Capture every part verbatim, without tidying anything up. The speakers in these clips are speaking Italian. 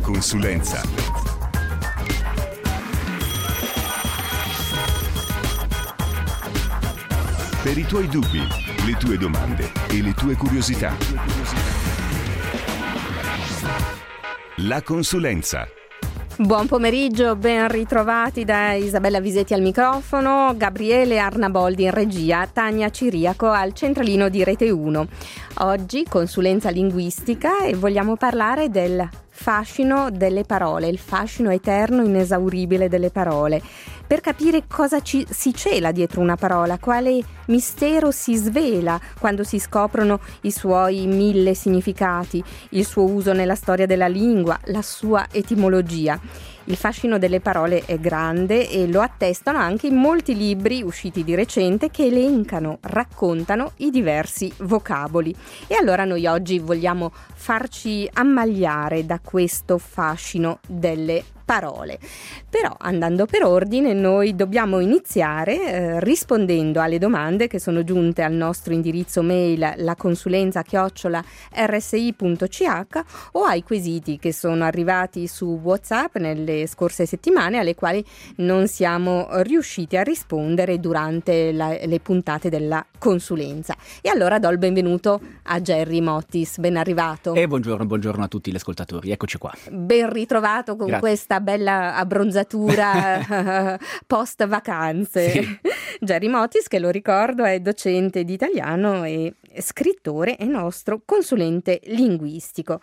consulenza. Per i tuoi dubbi, le tue domande e le tue curiosità. La consulenza. Buon pomeriggio, ben ritrovati da Isabella Visetti al microfono, Gabriele Arnaboldi in regia, Tania Ciriaco al centralino di Rete uno. Oggi consulenza linguistica e vogliamo parlare del fascino delle parole, il fascino eterno inesauribile delle parole. Per capire cosa ci, si cela dietro una parola, quale mistero si svela quando si scoprono i suoi mille significati, il suo uso nella storia della lingua, la sua etimologia. Il fascino delle parole è grande e lo attestano anche in molti libri usciti di recente che elencano, raccontano i diversi vocaboli. E allora noi oggi vogliamo farci ammagliare da questo fascino delle parole. Però andando per ordine noi dobbiamo iniziare eh, rispondendo alle domande che sono giunte al nostro indirizzo mail laconsulenza chiocciola erre esse i punto ci acca o ai quesiti che sono arrivati su WhatsApp nelle scorse settimane alle quali non siamo riusciti a rispondere durante la, le puntate della consulenza. E allora do il benvenuto a Gerry Mottis, ben arrivato. E buongiorno, buongiorno a tutti gli ascoltatori, eccoci qua. Ben ritrovato con Grazie. Questa bella abbronzatura post vacanze. Sì. Gerry Mottis, che lo ricordo, è docente di italiano e scrittore e nostro consulente linguistico.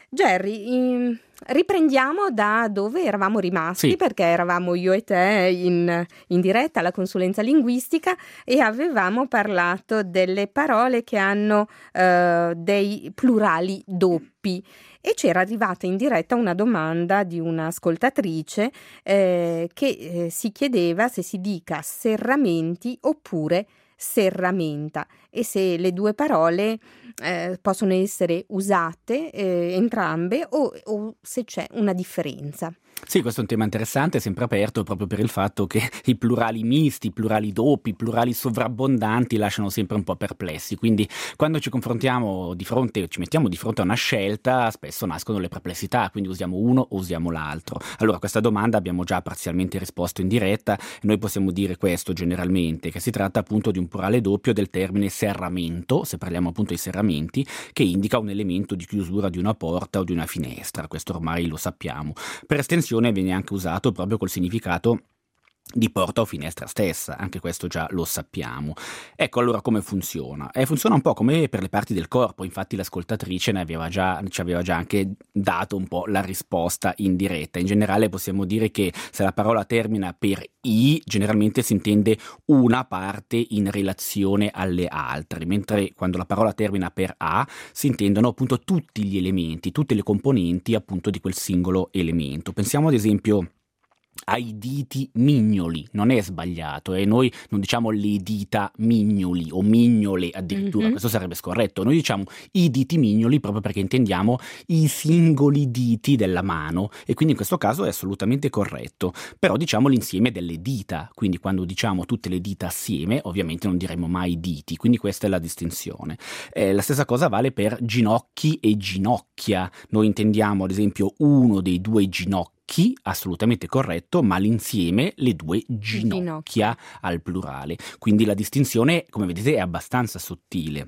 Gerry, riprendiamo da dove eravamo rimasti, sì. Perché eravamo io e te in, in diretta alla consulenza linguistica e avevamo parlato delle parole che hanno eh, dei plurali doppi. E c'era arrivata in diretta una domanda di un'ascoltatrice eh, che eh, si chiedeva se si dica serramenti oppure serramenta e se le due parole eh, possono essere usate eh, entrambe o, o se c'è una differenza. Sì, questo è un tema interessante, sempre aperto proprio per il fatto che i plurali misti, i plurali doppi, i plurali sovrabbondanti lasciano sempre un po' perplessi, quindi quando ci confrontiamo di fronte, ci mettiamo di fronte a una scelta, spesso nascono le perplessità, quindi usiamo uno o usiamo l'altro. Allora, questa domanda abbiamo già parzialmente risposto in diretta e noi possiamo dire questo generalmente, che si tratta appunto di un plurale doppio del termine serramento, se parliamo appunto di serramenti, che indica un elemento di chiusura di una porta o di una finestra, questo ormai lo sappiamo. Per estensione viene anche usato proprio col significato di porta o finestra stessa, anche questo già lo sappiamo. Ecco allora come funziona. Eh, funziona un po' come per le parti del corpo, infatti l'ascoltatrice ne aveva già, ci aveva già anche dato un po' la risposta in diretta. In generale possiamo dire che se la parola termina per I, generalmente si intende una parte in relazione alle altre, mentre quando la parola termina per A si intendono appunto tutti gli elementi, tutte le componenti appunto di quel singolo elemento. Pensiamo ad esempio ai diti mignoli, non è sbagliato e eh? Noi non diciamo le dita mignoli o mignole addirittura, mm-hmm. Questo sarebbe scorretto, noi diciamo i diti mignoli proprio perché intendiamo i singoli diti della mano e quindi in questo caso è assolutamente corretto, però diciamo l'insieme delle dita, quindi quando diciamo tutte le dita assieme ovviamente non diremo mai diti, quindi questa è la distinzione. Eh, la stessa cosa vale per ginocchi e ginocchia, noi intendiamo ad esempio uno dei due ginocchi, assolutamente corretto, ma l'insieme le due ginocchia al plurale. Quindi la distinzione, come vedete, è abbastanza sottile.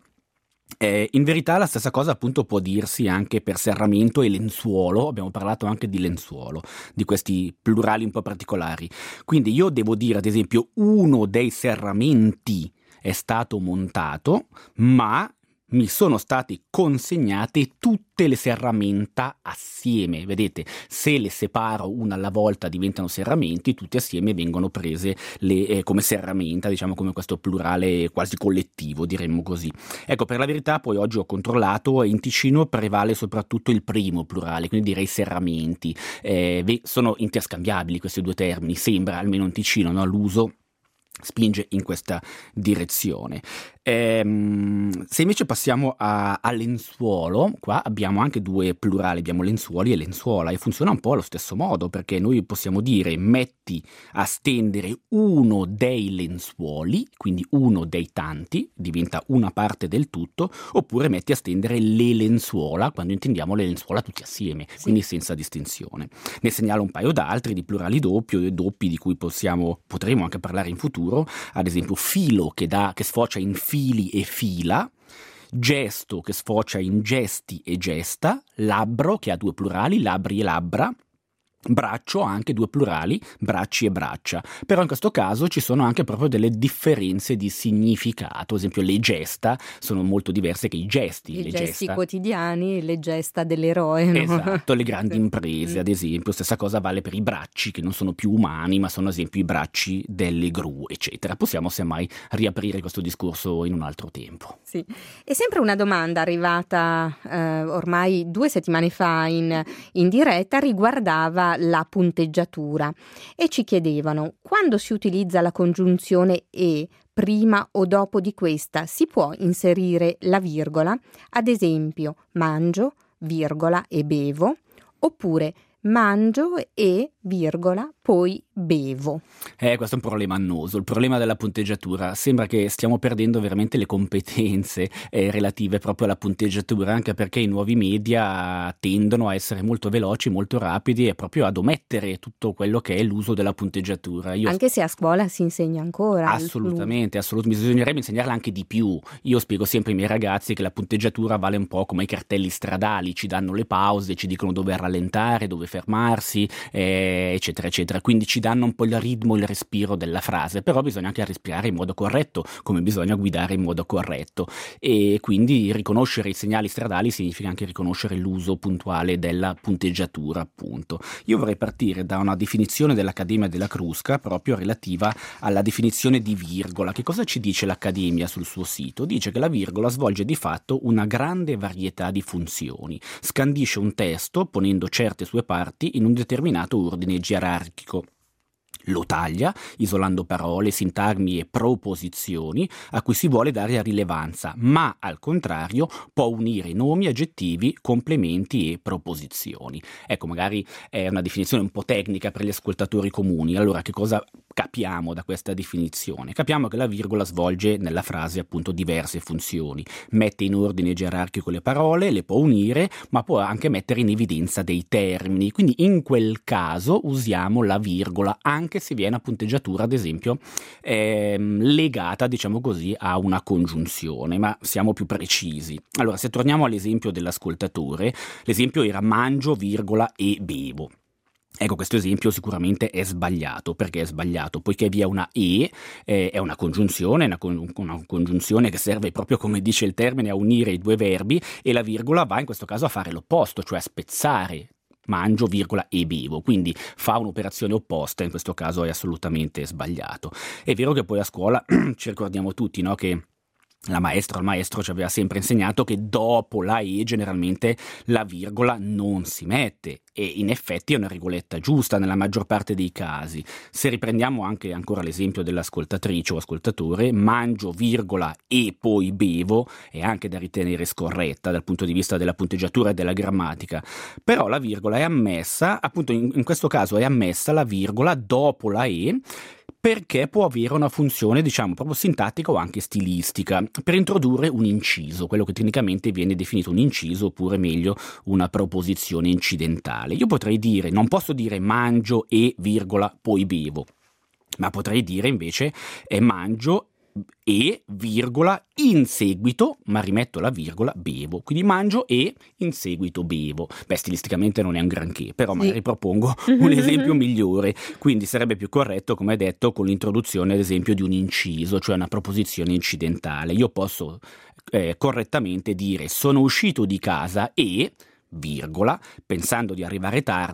Eh, in verità la stessa cosa appunto può dirsi anche per serramento e lenzuolo, abbiamo parlato anche di lenzuolo, di questi plurali un po' particolari. Quindi io devo dire ad esempio uno dei serramenti è stato montato, ma mi sono state consegnate tutte le serramenta assieme. Vedete, se le separo una alla volta diventano serramenti, tutte assieme vengono prese le, eh, come serramenta, diciamo come questo plurale quasi collettivo, diremmo così. Ecco, per la verità poi oggi ho controllato e in Ticino prevale soprattutto il primo plurale, quindi direi serramenti. Eh, sono interscambiabili questi due termini, sembra, almeno in Ticino, no? L'uso spinge in questa direzione. Ehm, se invece passiamo a, a lenzuolo, qua abbiamo anche due plurali, abbiamo lenzuoli e lenzuola, e funziona un po' allo stesso modo, perché noi possiamo dire metti a stendere uno dei lenzuoli, quindi uno dei tanti, diventa una parte del tutto, oppure metti a stendere le lenzuola, quando intendiamo le lenzuola tutti assieme, sì. Quindi senza distinzione. Ne segnalo un paio d'altri di plurali doppio e doppi di cui possiamo, potremo anche parlare in futuro, ad esempio filo che, dà, che sfocia in fili e fila, gesto che sfocia in gesti e gesta, labbro che ha due plurali, labbri e labbra, braccio ha anche due plurali, bracci e braccia, però in questo caso ci sono anche proprio delle differenze di significato, ad esempio le gesta sono molto diverse che i gesti. I le gesti gesta. quotidiani, le gesta dell'eroe. No? Esatto, le grandi imprese ad esempio, stessa cosa vale per i bracci che non sono più umani ma sono ad esempio i bracci delle gru, eccetera. Possiamo semmai riaprire questo discorso in un altro tempo. Sì, e sempre una domanda arrivata eh, ormai due settimane fa in, in diretta riguardava la punteggiatura e ci chiedevano: quando si utilizza la congiunzione e, prima o dopo di questa si può inserire la virgola, ad esempio mangio, virgola e bevo, oppure mangio e, virgola, poi bevo. Eh, questo è un problema annoso, il problema della punteggiatura. Sembra che stiamo perdendo veramente le competenze eh, relative proprio alla punteggiatura, anche perché i nuovi media tendono a essere molto veloci, molto rapidi e proprio ad omettere tutto quello che è l'uso della punteggiatura. Io... Anche se a scuola si insegna ancora. Assolutamente, assolutamente, bisognerebbe insegnarla anche di più. Io spiego sempre ai miei ragazzi che la punteggiatura vale un po' come i cartelli stradali, ci danno le pause, ci dicono dove rallentare, dove fermarsi, eh, eccetera, eccetera. Quindi ci danno un po' il ritmo, il respiro della frase, però bisogna anche respirare in modo corretto, come bisogna guidare in modo corretto. E quindi riconoscere i segnali stradali significa anche riconoscere l'uso puntuale della punteggiatura, appunto. Io vorrei partire da una definizione dell'Accademia della Crusca, proprio relativa alla definizione di virgola. Che cosa ci dice l'Accademia sul suo sito? Dice che la virgola svolge di fatto una grande varietà di funzioni, scandisce un testo ponendo certe sue parti in un determinato ordine gerarchico. Lo taglia, isolando parole, sintagmi e proposizioni a cui si vuole dare rilevanza, ma al contrario può unire nomi, aggettivi, complementi e proposizioni. Ecco, magari è una definizione un po' tecnica per gli ascoltatori comuni. Allora, che cosa capiamo da questa definizione? Capiamo che la virgola svolge nella frase appunto diverse funzioni. Mette in ordine gerarchico le parole, le può unire, ma può anche mettere in evidenza dei termini. Quindi in quel caso usiamo la virgola anche se vi è una punteggiatura, ad esempio, ehm, legata, diciamo così, a una congiunzione, ma siamo più precisi. Allora, se torniamo all'esempio dell'ascoltatore, l'esempio era mangio, virgola e bevo. Ecco, questo esempio sicuramente è sbagliato. Perché è sbagliato? Poiché vi è una E, eh, è una congiunzione, una, con- una congiunzione che serve proprio, come dice il termine, a unire i due verbi, e la virgola va in questo caso a fare l'opposto, cioè a spezzare. Mangio, virgola e bevo, quindi fa un'operazione opposta, in questo caso è assolutamente sbagliato. È vero che poi a scuola ci ricordiamo tutti, no, che la maestra o il maestro ci aveva sempre insegnato che dopo la E generalmente la virgola non si mette, e in effetti è una regoletta giusta nella maggior parte dei casi. Se riprendiamo anche ancora l'esempio dell'ascoltatrice o ascoltatore, mangio, virgola e poi bevo, è anche da ritenere scorretta dal punto di vista della punteggiatura e della grammatica, però la virgola è ammessa, appunto in, in questo caso è ammessa la virgola dopo la E, perché può avere una funzione, diciamo, proprio sintattica o anche stilistica, per introdurre un inciso, quello che tecnicamente viene definito un inciso, oppure meglio una proposizione incidentale. Io potrei dire, non posso dire mangio e virgola poi bevo, ma potrei dire invece è mangio e virgola in seguito, ma rimetto la virgola, bevo. Quindi mangio e in seguito bevo. Beh, stilisticamente non è un granché, però sì. Magari propongo un esempio migliore. Quindi sarebbe più corretto, come detto, con l'introduzione ad esempio di un inciso, cioè una proposizione incidentale. Io posso eh, correttamente dire sono uscito di casa e virgola, pensando di arrivare tardi,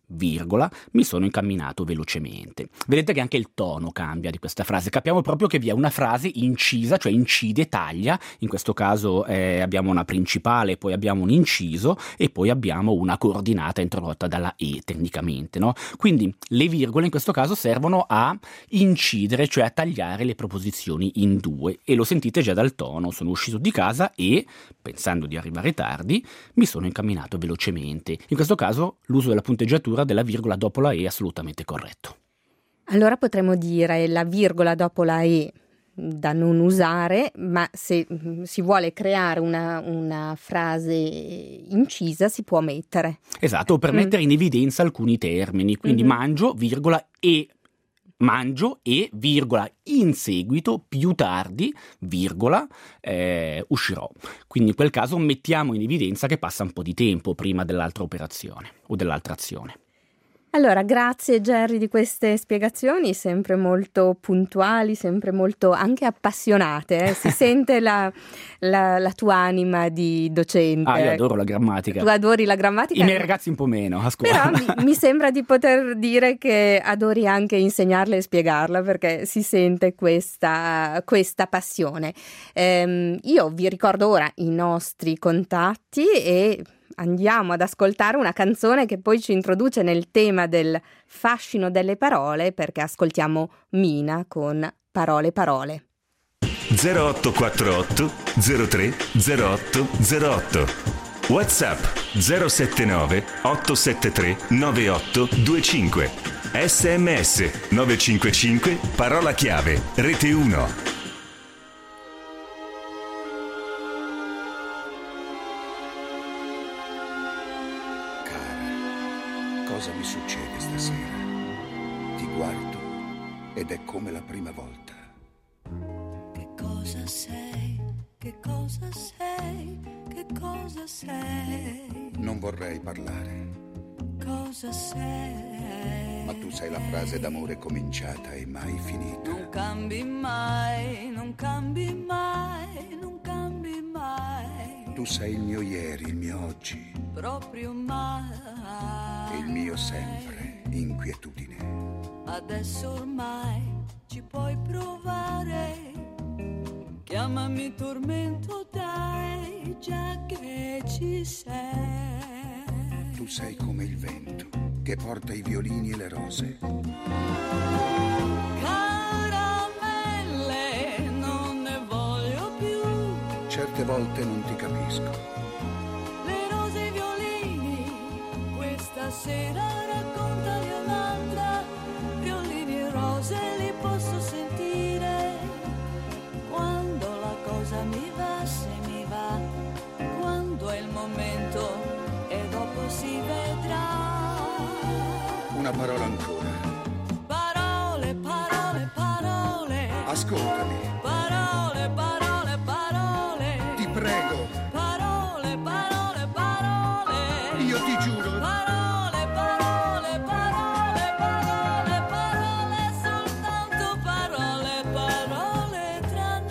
virgola, mi sono incamminato velocemente. Vedete che anche il tono cambia di questa frase, capiamo proprio che vi è una frase incisa, cioè incide, taglia, in questo caso eh, abbiamo una principale, poi abbiamo un inciso e poi abbiamo una coordinata introdotta dalla E tecnicamente, no? Quindi le virgole in questo caso servono a incidere, cioè a tagliare le proposizioni in due, e lo sentite già dal tono, sono uscito di casa e, pensando di arrivare tardi, mi sono incamminato velocemente. In questo caso l'uso della punteggiatura della virgola dopo la E è assolutamente corretto. Allora potremmo dire la virgola dopo la E da non usare, ma se si vuole creare una, una frase incisa si può mettere. Esatto, o per mm. mettere in evidenza alcuni termini, quindi mm-hmm. mangio, virgola, e mangio e, virgola, in seguito, più tardi, virgola, eh, uscirò. Quindi in quel caso mettiamo in evidenza che passa un po' di tempo prima dell'altra operazione o dell'altra azione. Allora, grazie Gerry di queste spiegazioni, sempre molto puntuali, sempre molto anche appassionate, eh? Si sente la, la, la tua anima di docente. Ah, io adoro la grammatica. Tu adori la grammatica? I miei ragazzi un po' meno, a scuola. Però mi, mi sembra di poter dire che adori anche insegnarla e spiegarla, perché si sente questa, questa passione. Ehm, io vi ricordo ora i nostri contatti e andiamo ad ascoltare una canzone che poi ci introduce nel tema del fascino delle parole, perché ascoltiamo Mina con Parole Parole. zero otto quattro otto zero tre zero otto zero otto WhatsApp zero sette nove otto sette tre nove otto due cinque S M S nove cinque cinque parola chiave Rete uno. Cosa mi succede stasera? Ti guardo ed è come la prima volta. Che cosa sei? Che cosa sei? Che cosa sei? Non vorrei parlare. Cosa sei? Ma tu sei la frase d'amore cominciata e mai finita. Non cambi mai, non cambi mai, non cambi mai. Tu sei il mio ieri, il mio oggi. Proprio mai. E il mio sempre, inquietudine. Adesso ormai ci puoi provare. Chiamami tormento, dai, già che ci sei. Tu sei come il vento che porta i violini e le rose. Caramelle, non ne voglio più. Certe volte non ti capisco. Le rose e i violini, questa sera raccontali un'altra. Violini e rose li posso sentire. Quando la cosa mi va, se mi va. Quando è il momento e dopo si vedrà. Una parola ancora. Parole, parole, parole. Ascoltami. Parole, parole, parole. Ti prego. Parole, parole, parole. Io ti giuro. Parole, parole, parole, parole, parole, soltanto parole, parole tra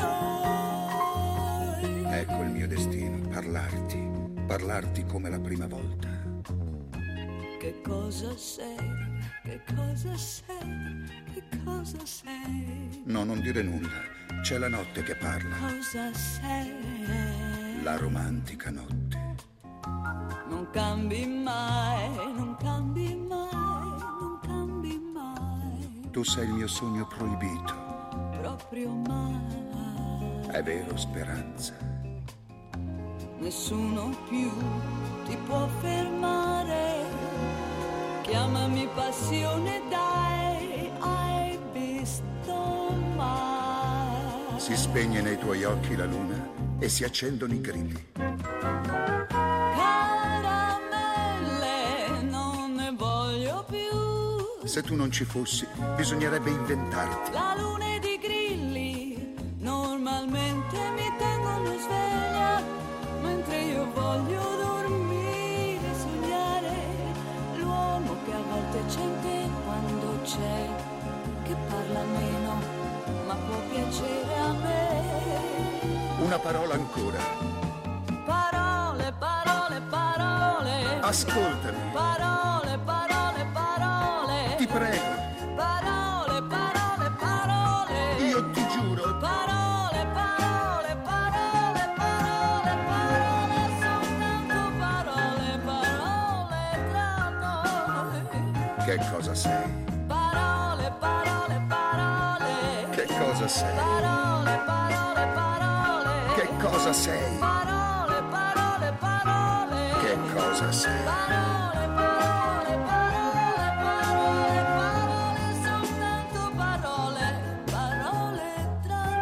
noi. Ecco il mio destino, parlarti, parlarti come la prima volta. Che cosa sei? Che cosa sei? Che cosa sei? No, non dire nulla. C'è la notte che parla. Cosa sei? La romantica notte. Non cambi mai, non cambi mai, non cambi mai. Tu sei il mio sogno proibito. Proprio mai. È vero, speranza. Nessuno più ti può fermare. Chiamami passione, dai, hai visto mai? Si spegne nei tuoi occhi la luna e si accendono i grilli. Caramelle, non ne voglio più. Se tu non ci fossi, bisognerebbe inventarti. La luna ed i grilli normalmente mi tengono sveglia, mentre io voglio dormire, sognare. L'uomo che a volte c'è in te quando c'è, che parla meno, ma può piacere a me. Una parola ancora. Parole, parole, parole. Ascoltami. Parole, parole, parole. Che cosa sei? Parole, parole, parole. Che cosa sei? Parole, parole, parole. Che cosa sei? Parole, parole, parole. Che cosa sei? Parole, parole, parole, parole, parole, soltanto parole, parole tra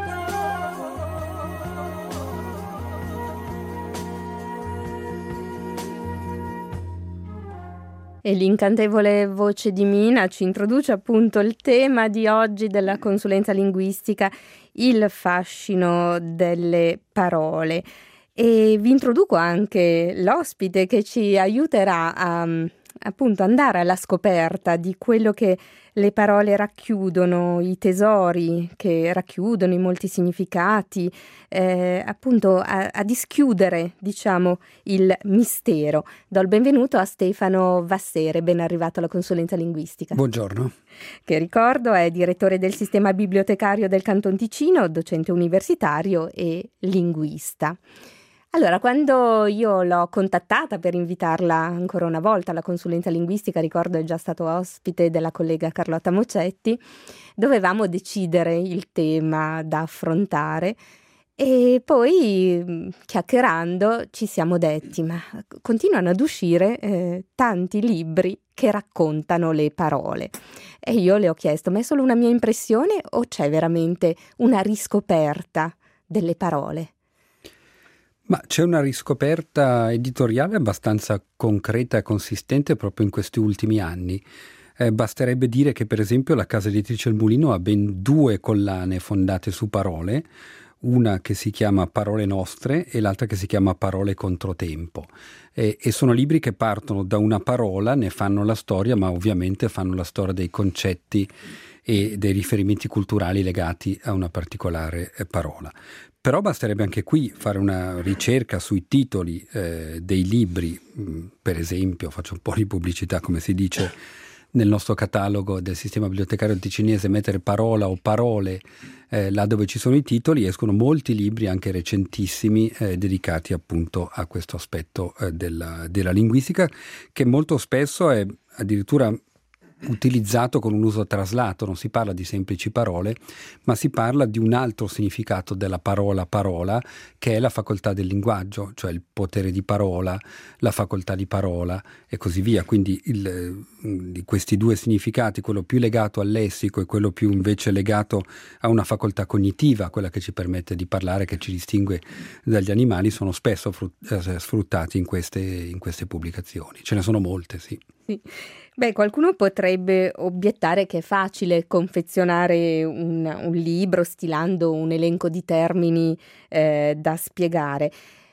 E l'incantevole voce di Mina ci introduce appunto il tema di oggi della consulenza linguistica, il fascino delle parole. E vi introduco anche l'ospite che ci aiuterà a appunto andare alla scoperta di quello che le parole racchiudono, i tesori che racchiudono, i molti significati, eh, appunto a, a dischiudere, diciamo, il mistero. Do il benvenuto a Stefano Vassere, ben arrivato alla consulenza linguistica. Buongiorno. Che ricordo è direttore del sistema bibliotecario del Canton Ticino, docente universitario e linguista. Allora, quando io l'ho contattata per invitarla ancora una volta alla consulenza linguistica, ricordo è già stato ospite della collega Carlotta Mocetti, dovevamo decidere il tema da affrontare e poi, chiacchierando, ci siamo detti, ma continuano ad uscire eh, tanti libri che raccontano le parole. E io le ho chiesto, ma è solo una mia impressione o c'è veramente una riscoperta delle parole? Ma c'è una riscoperta editoriale abbastanza concreta e consistente proprio in questi ultimi anni. Eh, basterebbe dire che per esempio la casa editrice Il Mulino ha ben due collane fondate su parole, una che si chiama Parole Nostre e l'altra che si chiama Parole Controtempo. E, e sono libri che partono da una parola, ne fanno la storia, ma ovviamente fanno la storia dei concetti e dei riferimenti culturali legati a una particolare eh, parola. Però basterebbe anche qui fare una ricerca sui titoli eh, dei libri, per esempio, faccio un po' di pubblicità come si dice nel nostro catalogo del sistema bibliotecario ticinese, mettere parola o parole eh, là dove ci sono i titoli, escono molti libri anche recentissimi eh, dedicati appunto a questo aspetto eh, della, della linguistica, che molto spesso è addirittura utilizzato con un uso traslato, non si parla di semplici parole, ma si parla di un altro significato della parola parola, che è la facoltà del linguaggio, cioè il potere di parola, la facoltà di parola e così via. Quindi il, di questi due significati, quello più legato al lessico e quello più invece legato a una facoltà cognitiva, quella che ci permette di parlare, che ci distingue dagli animali, sono spesso sfruttati in queste, in queste pubblicazioni. Ce ne sono molte, sì. Sì. Beh, qualcuno potrebbe obiettare che è facile confezionare un, un libro stilando un elenco di termini eh, da spiegare.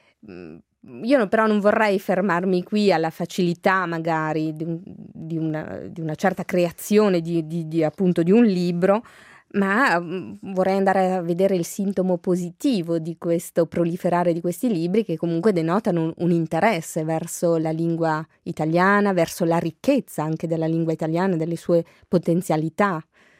Io però non vorrei fermarmi qui alla facilità magari di, di, una, di una certa creazione di, di, di, appunto, di un libro, ma vorrei andare a vedere il sintomo positivo di questo proliferare di questi libri, che comunque denotano un, un interesse verso la lingua italiana, verso la ricchezza anche della lingua italiana, delle sue potenzialità.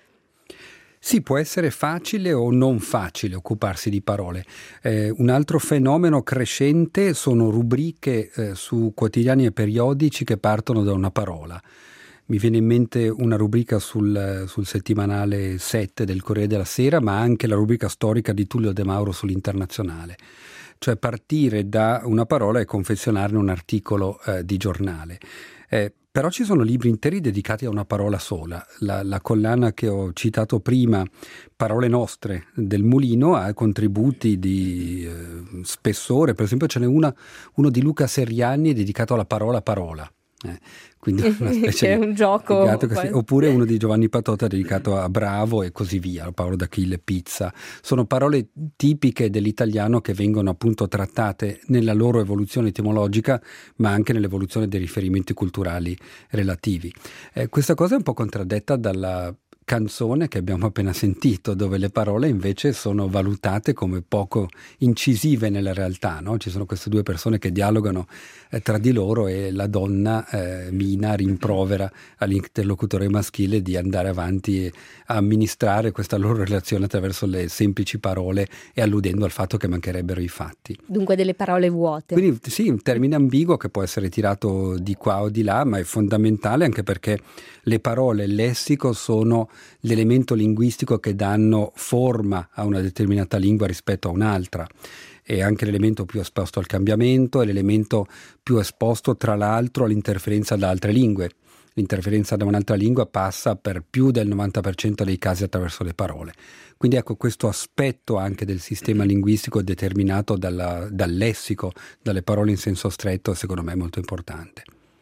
Sì, può essere facile o non facile occuparsi di parole. Eh, un altro fenomeno crescente sono rubriche eh, su quotidiani e periodici che partono da una parola. Mi viene in mente una rubrica sul, sul settimanale sette del Corriere della Sera, ma anche la rubrica storica di Tullio De Mauro sull'Internazionale. Cioè partire da una parola e confezionarne un articolo eh, di giornale. Eh, però ci sono libri interi dedicati a una parola sola. La, la collana che ho citato prima, Parole Nostre del Mulino, ha contributi di eh, spessore. Per esempio ce n'è una, uno di Luca Seriani dedicato alla parola parola. Eh, quindi una specie è un gioco si, oppure uno di Giovanni Patota dedicato a Bravo e così via, Paolo d'Achille, pizza. Sono parole tipiche dell'italiano che vengono appunto trattate nella loro evoluzione etimologica, ma anche nell'evoluzione dei riferimenti culturali relativi. Eh, questa cosa è un po' contraddetta dalla canzone che abbiamo appena sentito, dove le parole invece sono valutate come poco incisive nella realtà, no? Ci sono queste due persone che dialogano eh, tra di loro e la donna, eh, Mina, rimprovera all'interlocutore maschile di andare avanti a amministrare questa loro relazione attraverso le semplici parole e alludendo al fatto che mancherebbero i fatti. Dunque delle parole vuote. Quindi sì, un termine ambiguo che può essere tirato di qua o di là, ma è fondamentale anche perché le parole, il lessico sono l'elemento linguistico che danno forma a una determinata lingua rispetto a un'altra. È anche l'elemento più esposto al cambiamento, è l'elemento più esposto tra l'altro all'interferenza da altre lingue. L'interferenza da un'altra lingua passa per più del novanta per cento dei casi attraverso le parole. Quindi ecco, questo aspetto anche del sistema linguistico determinato dalla, dal lessico, dalle parole in senso stretto, secondo me è molto importante.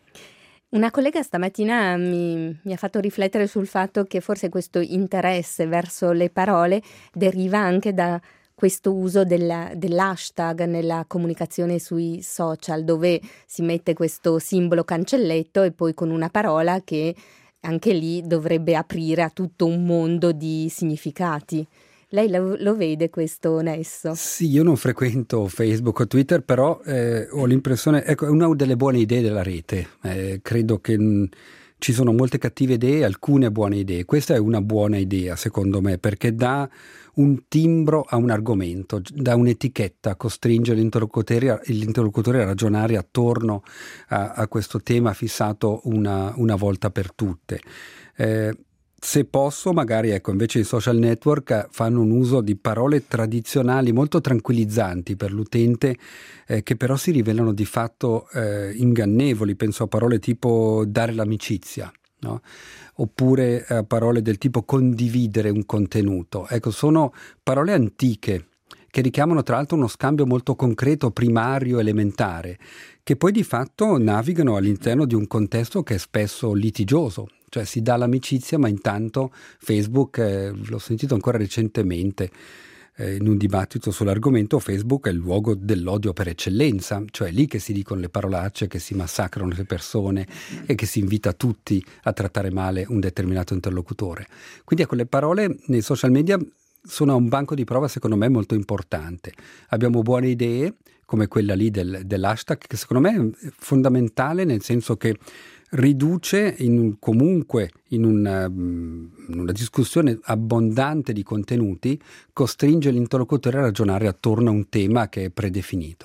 Una collega stamattina mi, mi ha fatto riflettere sul fatto che forse questo interesse verso le parole deriva anche da questo uso della, dell'hashtag nella comunicazione sui social, dove si mette questo simbolo cancelletto e poi con una parola che anche lì dovrebbe aprire a tutto un mondo di significati. Lei lo, lo vede questo nesso? Sì, io non frequento Facebook o Twitter, però eh, ho l'impressione, ecco, è una delle buone idee della rete. Eh, credo che mh, ci sono molte cattive idee e alcune buone idee. Questa è una buona idea, secondo me, perché dà un timbro a un argomento, dà un'etichetta, costringe l'interlocutore, l'interlocutore a ragionare attorno a, a questo tema fissato una, una volta per tutte. Eh, Se posso, magari ecco, invece i social network fanno un uso di parole tradizionali molto tranquillizzanti per l'utente, eh, che però si rivelano di fatto eh, ingannevoli. Penso a parole tipo dare l'amicizia, no? Oppure a parole del tipo condividere un contenuto. Ecco, sono parole antiche che richiamano tra l'altro uno scambio molto concreto, primario, elementare, che poi di fatto navigano all'interno di un contesto che è spesso litigioso. Cioè si dà l'amicizia, ma intanto Facebook, eh, l'ho sentito ancora recentemente eh, in un dibattito sull'argomento, Facebook è il luogo dell'odio per eccellenza, cioè è lì che si dicono le parolacce, che si massacrano le persone e che si invita tutti a trattare male un determinato interlocutore. Quindi ecco, le parole nei social media sono un banco di prova secondo me molto importante. Abbiamo buone idee come quella lì del, dell'hashtag, che secondo me è fondamentale, nel senso che riduce in, comunque in una, in una discussione abbondante di contenuti, costringe l'interlocutore a ragionare attorno a un tema che è predefinito.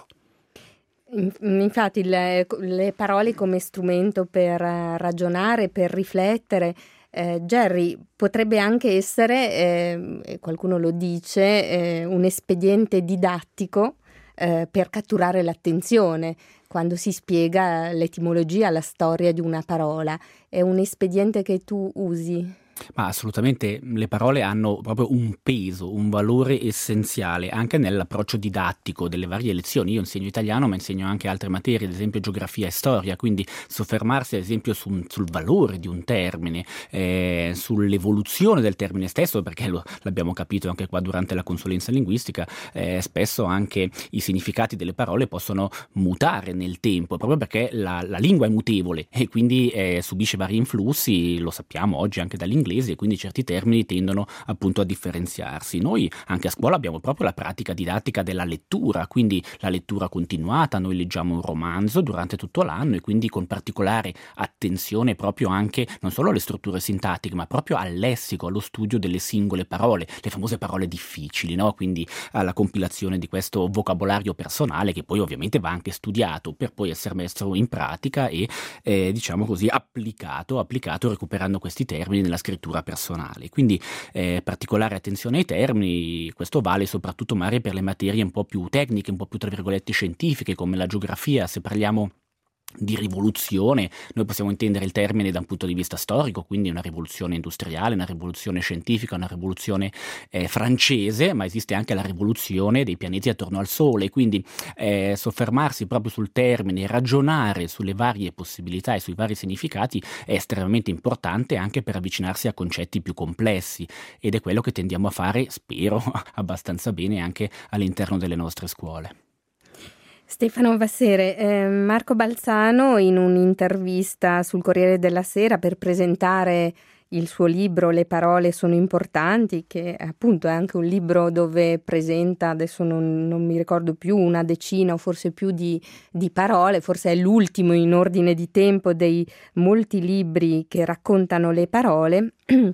Infatti le, le parole come strumento per ragionare, per riflettere, eh, Gerry, potrebbe anche essere, eh, qualcuno lo dice, eh, un espediente didattico eh, per catturare l'attenzione. Quando si spiega l'etimologia, la storia di una parola, è un espediente che tu usi? Ma assolutamente, le parole hanno proprio un peso, un valore essenziale anche nell'approccio didattico delle varie lezioni. Io insegno italiano, ma insegno anche altre materie, ad esempio geografia e storia, quindi soffermarsi ad esempio su, sul valore di un termine, eh, sull'evoluzione del termine stesso, perché lo, l'abbiamo capito anche qua durante la consulenza linguistica, eh, spesso anche i significati delle parole possono mutare nel tempo, proprio perché la, la lingua è mutevole e quindi eh, subisce vari influssi, lo sappiamo oggi anche dall'inglese, e quindi certi termini tendono appunto a differenziarsi. Noi anche a scuola abbiamo proprio la pratica didattica della lettura, quindi la lettura continuata. Noi leggiamo un romanzo durante tutto l'anno e quindi con particolare attenzione proprio anche non solo alle strutture sintattiche, ma proprio al lessico, allo studio delle singole parole, le famose parole difficili, no? Quindi alla compilazione di questo vocabolario personale, che poi ovviamente va anche studiato per poi essere messo in pratica e eh, diciamo così applicato, applicato recuperando questi termini nella scrittura personale. Quindi eh, particolare attenzione ai termini. Questo vale soprattutto magari per le materie un po' più tecniche, un po' più tra virgolette scientifiche, come la geografia. Se parliamo di rivoluzione, noi possiamo intendere il termine da un punto di vista storico, quindi una rivoluzione industriale, una rivoluzione scientifica, una rivoluzione eh, francese, ma esiste anche la rivoluzione dei pianeti attorno al Sole, quindi eh, soffermarsi proprio sul termine, ragionare sulle varie possibilità e sui vari significati è estremamente importante anche per avvicinarsi a concetti più complessi, ed è quello che tendiamo a fare, spero, abbastanza bene anche all'interno delle nostre scuole. Stefano Vassere, eh, Marco Balzano in un'intervista sul Corriere della Sera per presentare il suo libro Le parole sono importanti, che appunto è anche un libro dove presenta, adesso non, non mi ricordo più, una decina o forse più di, di parole, forse è l'ultimo in ordine di tempo dei molti libri che raccontano le parole.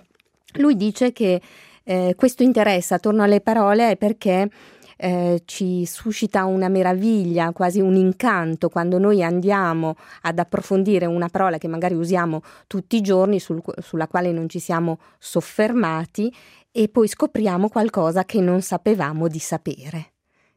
Lui dice che eh, questo interesse attorno alle parole è perché Eh, ci suscita una meraviglia, quasi un incanto, quando noi andiamo ad approfondire una parola che magari usiamo tutti i giorni, sul, sulla quale non ci siamo soffermati, e poi scopriamo qualcosa che non sapevamo di sapere.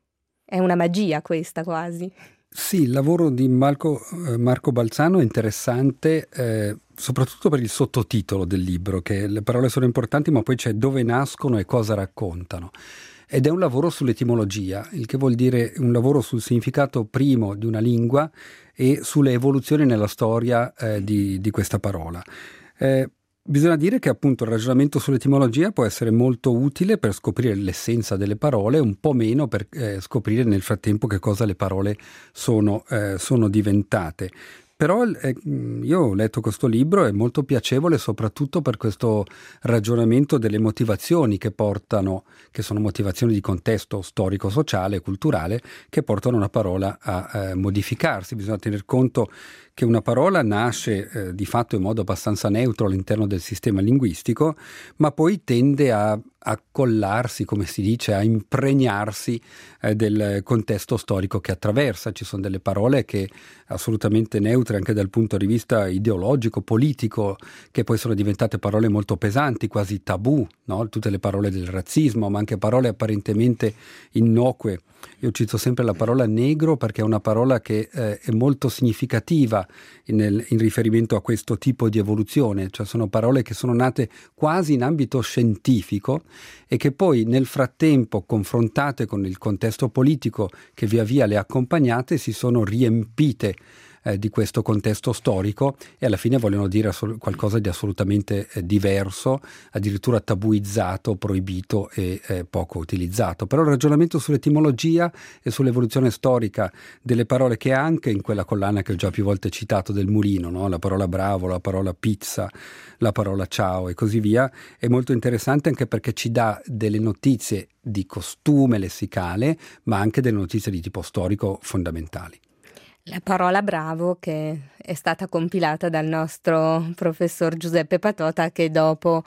È una magia questa, quasi. Sì, il lavoro di Marco, eh, Marco Balzano è interessante, eh, soprattutto per il sottotitolo del libro, che le parole sono importanti, ma poi c'è dove nascono e cosa raccontano. Ed è un lavoro sull'etimologia, il che vuol dire un lavoro sul significato primo di una lingua e sulle evoluzioni nella storia eh, di, di questa parola. Eh, bisogna dire che appunto il ragionamento sull'etimologia può essere molto utile per scoprire l'essenza delle parole, un po' meno per eh, scoprire nel frattempo che cosa le parole sono, eh, sono diventate. Però eh, io ho letto questo libro, è molto piacevole soprattutto per questo ragionamento delle motivazioni che portano, che sono motivazioni di contesto storico, sociale, culturale, che portano una parola a eh, modificarsi. Bisogna tener conto che una parola nasce eh, di fatto in modo abbastanza neutro all'interno del sistema linguistico, ma poi tende a accollarsi, come si dice, a impregnarsi eh, del contesto storico che attraversa. Ci sono delle parole che assolutamente neutre anche dal punto di vista ideologico, politico, che poi sono diventate parole molto pesanti, quasi tabù, no? Tutte le parole del razzismo, ma anche parole apparentemente innocue. Io cito sempre la parola negro perché è una parola che eh, è molto significativa in, in riferimento a questo tipo di evoluzione, cioè sono parole che sono nate quasi in ambito scientifico e che poi nel frattempo, confrontate con il contesto politico che via via le ha accompagnate, si sono riempite eh, di questo contesto storico e alla fine vogliono dire assol- qualcosa di assolutamente eh, diverso, addirittura tabuizzato, proibito e eh, poco utilizzato. Però il ragionamento sull'etimologia e sull'evoluzione storica delle parole, che anche in quella collana che ho già più volte citato del Mulino, no? La parola bravo, la parola pizza, la parola ciao e così via, è molto interessante anche perché ci dà delle notizie di costume lessicale, ma anche delle notizie di tipo storico fondamentali. La parola bravo, che è stata compilata dal nostro professor Giuseppe Patota, che dopo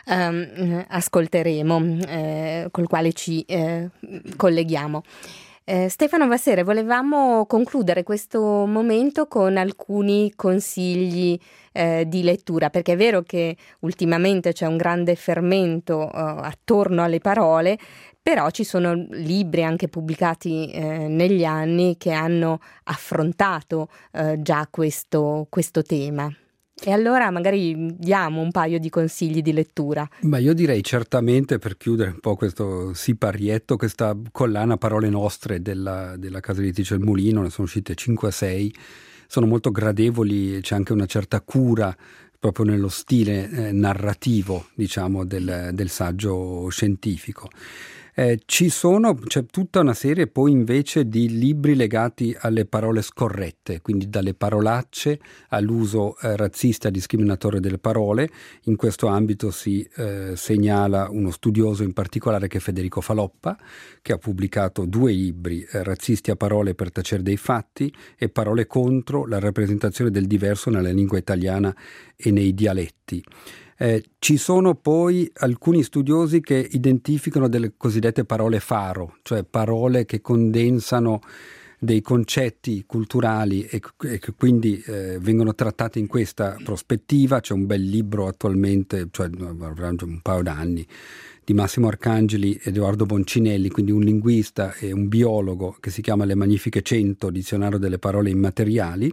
um, ascolteremo, eh, col quale ci eh, colleghiamo. Eh, Stefano Vassere, volevamo concludere questo momento con alcuni consigli eh, di lettura, perché è vero che ultimamente c'è un grande fermento eh, attorno alle parole, però ci sono libri anche pubblicati eh, negli anni che hanno affrontato eh, già questo, questo tema. E allora magari diamo un paio di consigli di lettura. Ma io direi certamente, per chiudere un po' questo siparietto, questa collana Parole Nostre della, della casa editrice Il Mulino, ne sono uscite cinque a sei, sono molto gradevoli, c'è anche una certa cura proprio nello stile eh, narrativo, diciamo, del, del saggio scientifico. Eh, ci sono, c'è tutta una serie poi invece di libri legati alle parole scorrette, quindi dalle parolacce all'uso eh, razzista e discriminatorio delle parole. In questo ambito si eh, segnala uno studioso in particolare che è Federico Faloppa, che ha pubblicato due libri, eh, Razzisti a parole per tacere dei fatti e Parole contro la rappresentazione del diverso nella lingua italiana e nei dialetti. Eh, ci sono poi alcuni studiosi che identificano delle cosiddette parole faro, cioè parole che condensano dei concetti culturali e, e che quindi eh, vengono trattate in questa prospettiva. C'è un bel libro attualmente, cioè avrà un paio d'anni, di Massimo Arcangeli ed Edoardo Boncinelli, quindi un linguista e un biologo, che si chiama Le Magnifiche Cento, dizionario delle parole immateriali.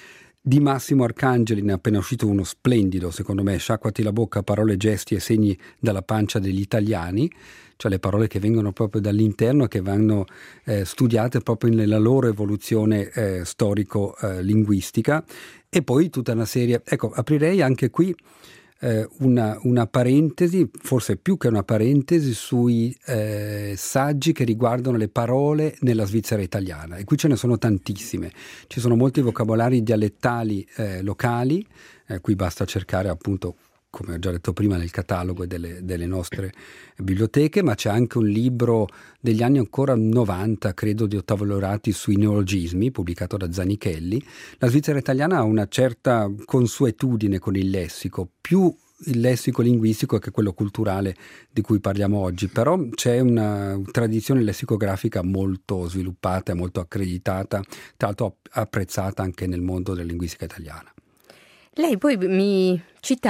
Di Massimo Arcangeli ne è appena uscito uno splendido, secondo me, Sciacquati la bocca, parole, gesti e segni dalla pancia degli italiani, cioè le parole che vengono proprio dall'interno e che vanno eh, studiate proprio nella loro evoluzione eh, storico-linguistica. E poi tutta una serie, ecco, aprirei anche qui eh, una, una parentesi, forse più che una parentesi, sui eh, saggi che riguardano le parole nella Svizzera italiana, e qui ce ne sono tantissime. Ci sono molti vocabolari dialettali eh, locali, eh, qui basta cercare appunto come ho già detto prima, nel catalogo delle, delle nostre biblioteche, ma c'è anche un libro degli anni ancora novanta, credo, di Ottavio Lorati sui neologismi, pubblicato da Zanichelli. La Svizzera italiana ha una certa consuetudine con il lessico, più il lessico linguistico che quello culturale di cui parliamo oggi, però c'è una tradizione lessicografica molto sviluppata e molto accreditata, tra l'altro apprezzata anche nel mondo della linguistica italiana. Lei poi mi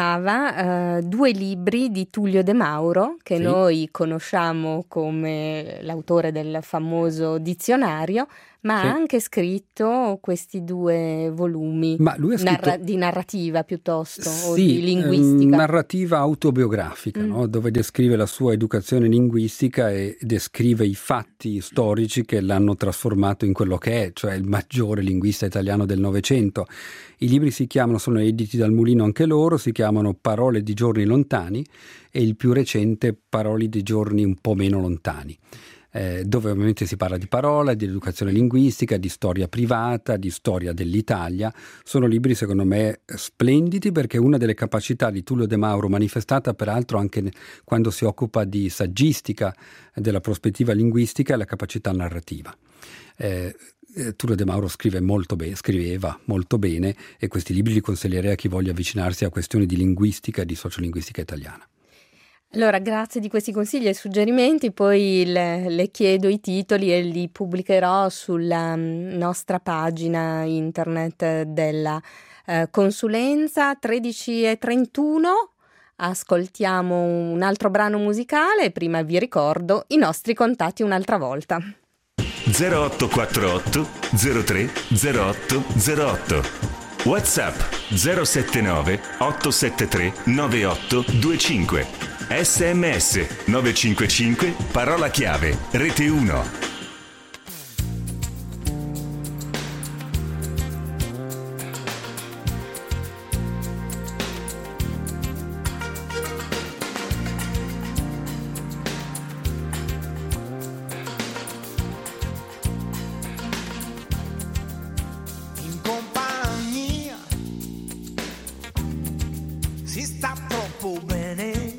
citava uh, due libri di Tullio De Mauro, che sì. Noi conosciamo come l'autore del famoso dizionario, ma sì. Ha anche scritto questi due volumi ma lui ha scritto... narra- di narrativa piuttosto, sì, o di linguistica. Narrativa autobiografica, mm. no? Dove descrive la sua educazione linguistica e descrive i fatti storici che l'hanno trasformato in quello che è, cioè il maggiore linguista italiano del Novecento. I libri si chiamano, sono editi dal Mulino anche loro, si chiamano Parole di giorni lontani e il più recente Parole di giorni un po' meno lontani. Eh, dove ovviamente si parla di parola, di educazione linguistica, di storia privata, di storia dell'Italia. Sono libri secondo me splendidi, perché una delle capacità di Tullio De Mauro, manifestata peraltro anche quando si occupa di saggistica della prospettiva linguistica, è la capacità narrativa. Eh, Tullio De Mauro scrive molto bene, scriveva molto bene, e questi libri li consiglierei a chi voglia avvicinarsi a questioni di linguistica e di sociolinguistica italiana. Allora, grazie di questi consigli e suggerimenti, poi le, le chiedo i titoli e li pubblicherò sulla nostra pagina internet della eh, consulenza. Tredici e trentuno, ascoltiamo un altro brano musicale e prima vi ricordo i nostri contatti un'altra volta. zero otto quattro otto zero tre zero otto zero otto WhatsApp zero sette nove otto sette tre nove otto due cinque S M S nove cinque cinque parola chiave Rete uno. In compagnia si sta troppo bene.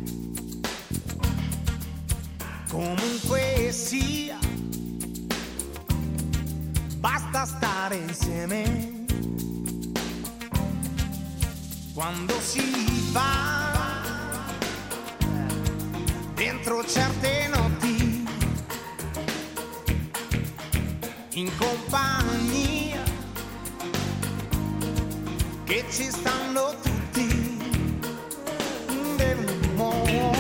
Comunque sia, basta stare insieme. Quando si va dentro certe notti, in compagnia che ci stanno tutti del mondo.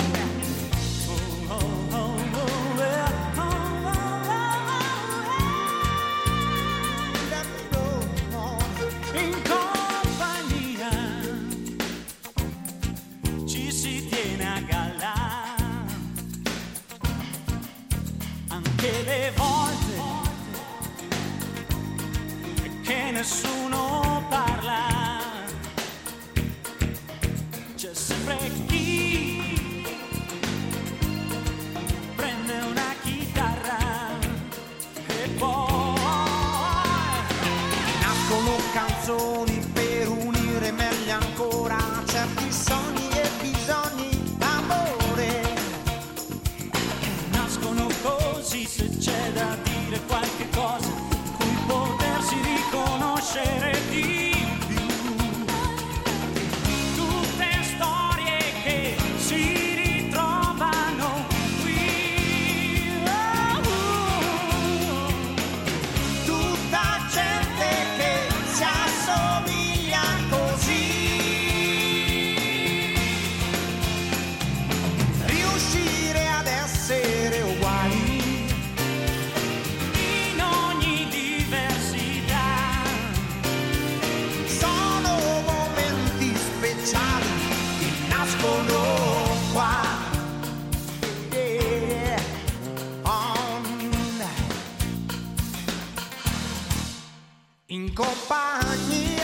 Le volte che nessuno parla, c'è sempre chi prende una chitarra e poi nascono canzoni per unire meglio ancora certi sogni e bisogni d'amore. Nascono così, se c'è da dire qualche cosa in cui potersi riconoscere di più. Tutte storie che si ritrovano qui. Oh, oh. Tutta gente che si assomiglia così. Riuscire ad essere uguali In ogni diversità sono momenti speciali che nascono qua. Yeah. On. In compagnia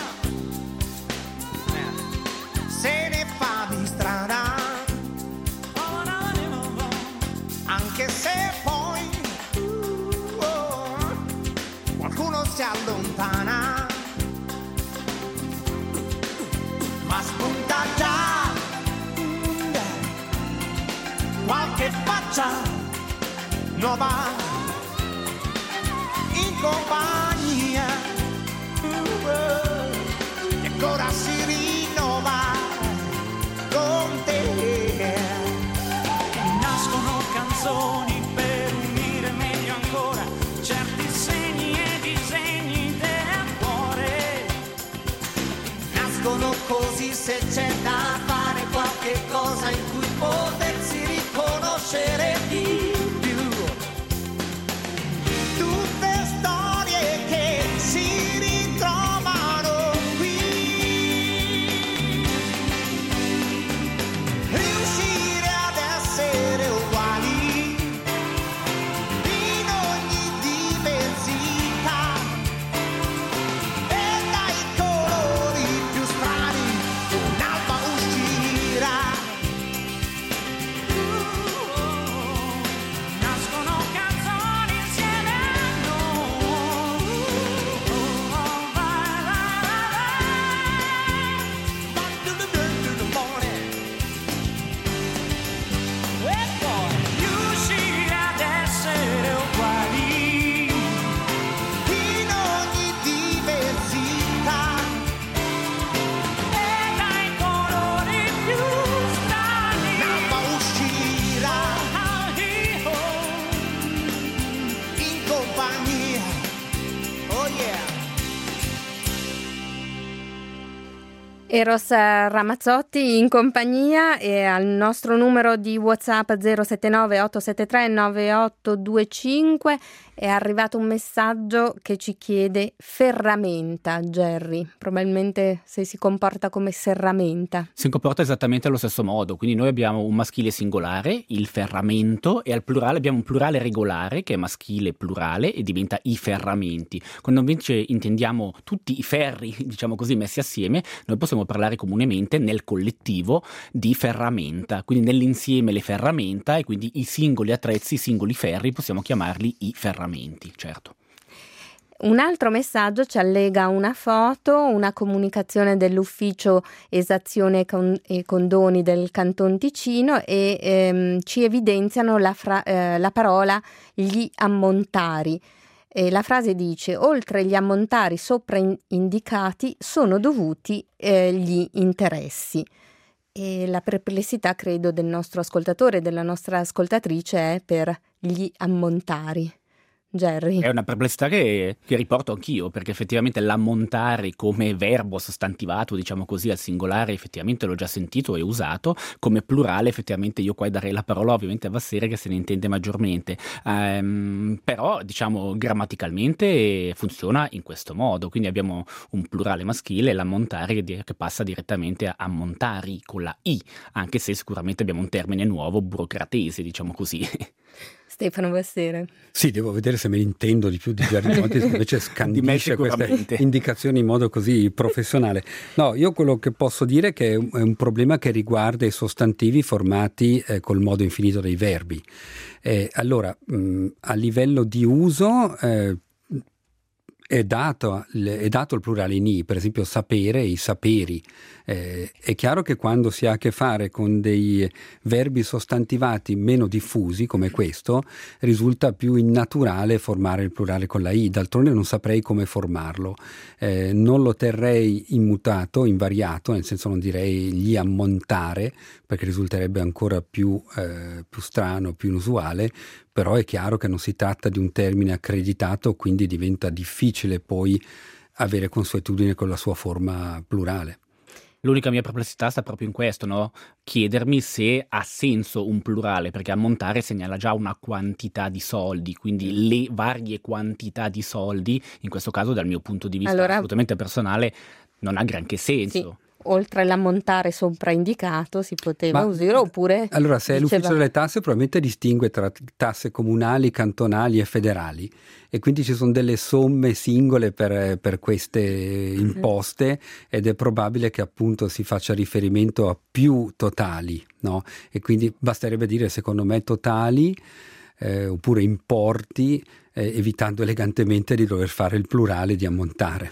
se ne fa di strada, anche se poi uh, oh, qualcuno si allontana, ma spunta già faccia nuova in compagnia uh, che ancora si rinnova con te. Nascono canzoni per unire meglio ancora certi segni e disegni del cuore. Nascono così se c'è da fare qualche cosa in cui potersi riconoscere di più. Tutte storie che si ritrovano qui. Riuscire ad essere uguali in ogni diversità e dai colori più strani un'alba uscirà. Nascono canzoni insieme a noi. Vai, vai, vai, vai. E poi riuscire ad essere uguali In ogni diversità e dai colori più strani. un'alba uscirà in compagnia. Oh yeah. Eros Ramazzotti in compagnia, e al nostro numero di WhatsApp zero sette nove otto sette tre nove otto due cinque è arrivato un messaggio che ci chiede ferramenta, Gerry. Probabilmente se si comporta come serramenta. Si comporta esattamente allo stesso modo, quindi noi abbiamo un maschile singolare, il ferramento, e al plurale abbiamo un plurale regolare che è maschile plurale e diventa i ferramenti. Quando invece intendiamo tutti i ferri, diciamo così, messi assieme, noi possiamo parlare comunemente nel collettivo di ferramenta, quindi nell'insieme le ferramenta, e quindi i singoli attrezzi, i singoli ferri possiamo chiamarli i ferramenti, certo. Un altro messaggio ci allega una foto, una comunicazione dell'ufficio esazione e con- e condoni del Canton Ticino, e ehm, ci evidenziano la, fra- eh, la parola gli ammontari. E la frase dice: oltre gli ammontari sopra in- indicati sono dovuti eh, gli interessi. E la perplessità, credo, del nostro ascoltatore e della nostra ascoltatrice è per gli ammontari. Gerry. È una perplessità che, che riporto anch'io, perché effettivamente l'ammontare come verbo sostantivato, diciamo così, al singolare effettivamente l'ho già sentito e usato, come plurale effettivamente io qua darei la parola ovviamente a Vassere che se ne intende maggiormente, um, però diciamo grammaticalmente funziona in questo modo, quindi abbiamo un plurale maschile, l'ammontare che, che passa direttamente a ammontari con la I, anche se sicuramente abbiamo un termine nuovo, burocratese, diciamo così. Stefano Vassere. Sì, devo vedere se me ne intendo di più di Gerry Conti, che invece scandisce queste indicazioni in modo così professionale. No, io quello che posso dire è che è un, è un problema che riguarda i sostantivi formati eh, col modo infinito dei verbi. Eh, allora, mh, a livello di uso eh, è dato, è dato il plurale in I, per esempio sapere, i saperi. Eh, è chiaro che quando si ha a che fare con dei verbi sostantivati meno diffusi come questo, risulta più innaturale formare il plurale con la I, d'altronde non saprei come formarlo. Eh, non lo terrei immutato, invariato, nel senso non direi gli ammontare, perché risulterebbe ancora più, eh, più strano, più inusuale, però è chiaro che non si tratta di un termine accreditato, quindi diventa difficile poi avere consuetudine con la sua forma plurale. L'unica mia perplessità sta proprio in questo, no? Chiedermi se ha senso un plurale, perché ammontare segnala già una quantità di soldi, quindi le varie quantità di soldi, in questo caso dal mio punto di vista allora, assolutamente personale, non ha granché senso. Sì. Oltre all'ammontare sopra indicato si poteva Ma, usare, oppure allora se è diceva... l'ufficio delle tasse probabilmente distingue tra tasse comunali, cantonali e federali, e quindi ci sono delle somme singole per, per queste imposte, ed è probabile che appunto si faccia riferimento a più totali, no? E quindi basterebbe dire secondo me totali eh, oppure importi, eh, evitando elegantemente di dover fare il plurale di ammontare.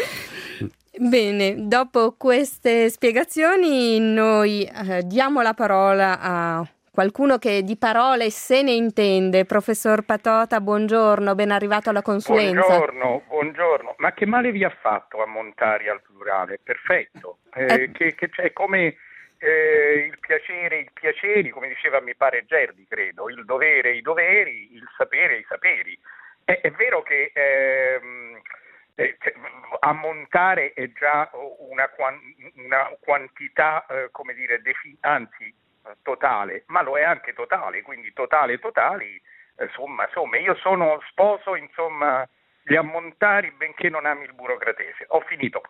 Bene, dopo queste spiegazioni noi eh, diamo la parola a qualcuno che di parole se ne intende. Professor Patota, buongiorno, ben arrivato alla consulenza. Buongiorno, buongiorno. Ma che male vi ha fatto ammontare al plurale? Perfetto. Eh, Eh. Che, che c'è come eh, il piacere, i piaceri, come diceva mi pare Gerdi, credo, il dovere, i doveri, il sapere, i saperi. È, è vero che ehm, eh, cioè, ammontare è già una, una quantità, eh, come dire, defi- anzi totale, ma lo è anche totale, quindi totale totali, insomma, insomma, io sono sposo, insomma, gli ammontari, benché non ami il burocratese. Ho finito.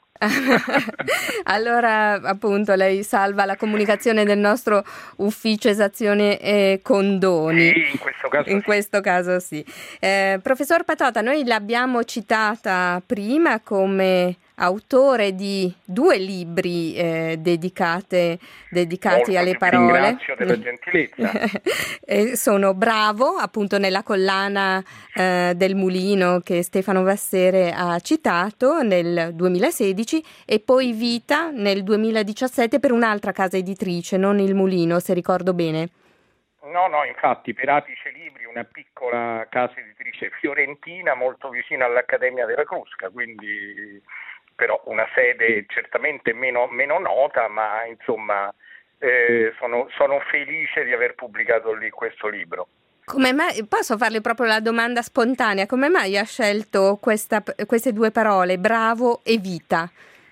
Allora, appunto, lei salva la comunicazione del nostro ufficio esazione e condoni. Sì, in questo caso In sì. questo caso sì. Eh, professor Patota, noi l'abbiamo citata prima come autore di due libri eh, dedicate, dedicati Molto, alle vi parole. ringrazio della gentilezza. E sono Bravo, appunto nella collana eh, del Mulino che Stefano Vassere ha citato nel duemilasedici, e poi Vita nel duemiladiciassette per un'altra casa editrice, non il Mulino, se ricordo bene. No, no, infatti per Apice Libri, una piccola casa editrice fiorentina molto vicina all'Accademia della Crusca, quindi però una sede certamente meno, meno nota, ma insomma eh, sono, sono felice di aver pubblicato lì questo libro. Come mai, posso farle proprio la domanda spontanea, come mai ha scelto questa, queste due parole, bravo e vita?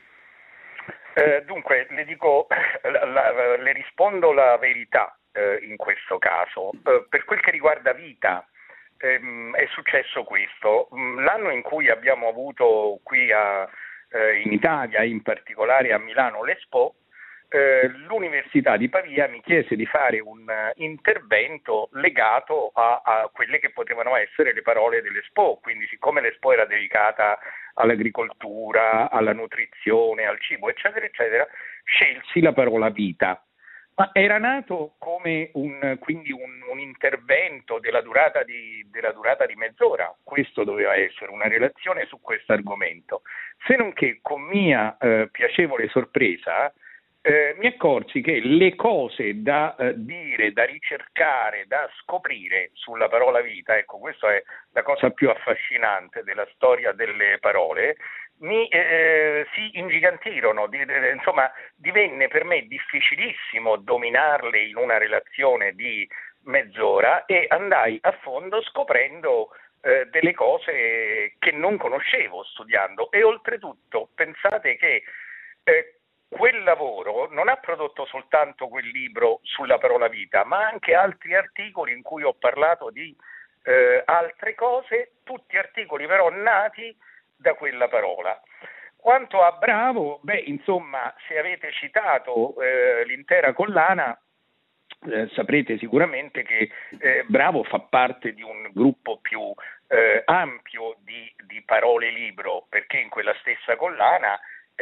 Eh, dunque, le dico, la, la, le rispondo la verità eh, in questo caso. Eh, per quel che riguarda vita, ehm, è successo questo. L'anno in cui abbiamo avuto qui a Eh, in Italia, in particolare a Milano, l'Expo, eh, l'Università di Pavia mi chiese di fare un uh, intervento legato a, a quelle che potevano essere le parole dell'Expo. Quindi, siccome l'Expo era dedicata all'agricoltura, alla nutrizione, al cibo, eccetera, eccetera, scelsi la parola vita. Ma era nato come un, quindi un, un intervento della durata, di, della durata di mezz'ora. Questo doveva essere una relazione su questo argomento. Se non che, con mia eh, piacevole sorpresa, eh, mi accorsi che le cose da eh, dire, da ricercare, da scoprire sulla parola vita, ecco, questa è la cosa più affascinante della storia delle parole, mi eh, si ingigantirono, di, eh, insomma divenne per me difficilissimo dominarle in una relazione di mezz'ora e andai a fondo scoprendo eh, delle cose che non conoscevo studiando. E oltretutto pensate che eh, quel lavoro non ha prodotto soltanto quel libro sulla parola vita, ma anche altri articoli in cui ho parlato di eh, altre cose, tutti articoli però nati da quella parola. Quanto a Bravo, beh, insomma, se avete citato eh, l'intera collana, eh, saprete sicuramente che eh, Bravo fa parte di un gruppo più eh, ampio di, di parole libro, perché in quella stessa collana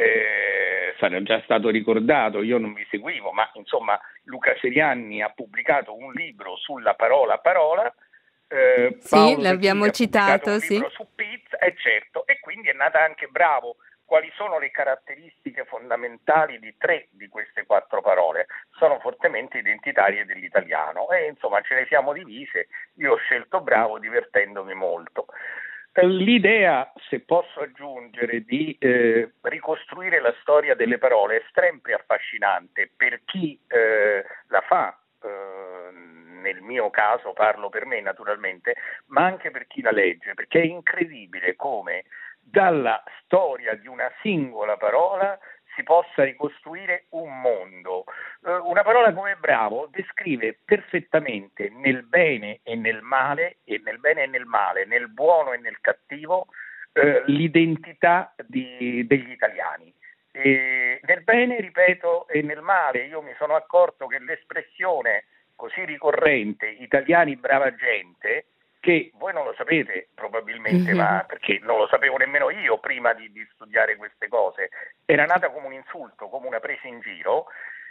eh, sarà già stato ricordato, io non vi seguivo, ma insomma Luca Serianni ha pubblicato un libro sulla parola parola. Eh, sì, l'abbiamo citato, un sì. libro su Piz, e certo, e quindi è nata anche Bravo. Quali sono le caratteristiche fondamentali di tre di queste quattro parole? Sono fortemente identitarie dell'italiano e insomma ce le siamo divise. Io ho scelto Bravo divertendomi molto. L'idea, se posso aggiungere, di eh, ricostruire la storia delle parole è sempre affascinante per chi eh, la fa. Eh, nel mio caso parlo per me naturalmente, ma anche per chi la legge, perché è incredibile come dalla storia di una singola parola si possa ricostruire un mondo. Eh, una parola come bravo descrive perfettamente nel bene e nel male, e nel bene e nel male, nel buono e nel cattivo, eh, l'identità di, degli italiani. E nel bene, ripeto, e nel male io mi sono accorto che l'espressione così ricorrente, italiani brava gente, che voi non lo sapete probabilmente, mm-hmm. ma perché non lo sapevo nemmeno io prima di, di studiare queste cose, era nata come un insulto, come una presa in giro,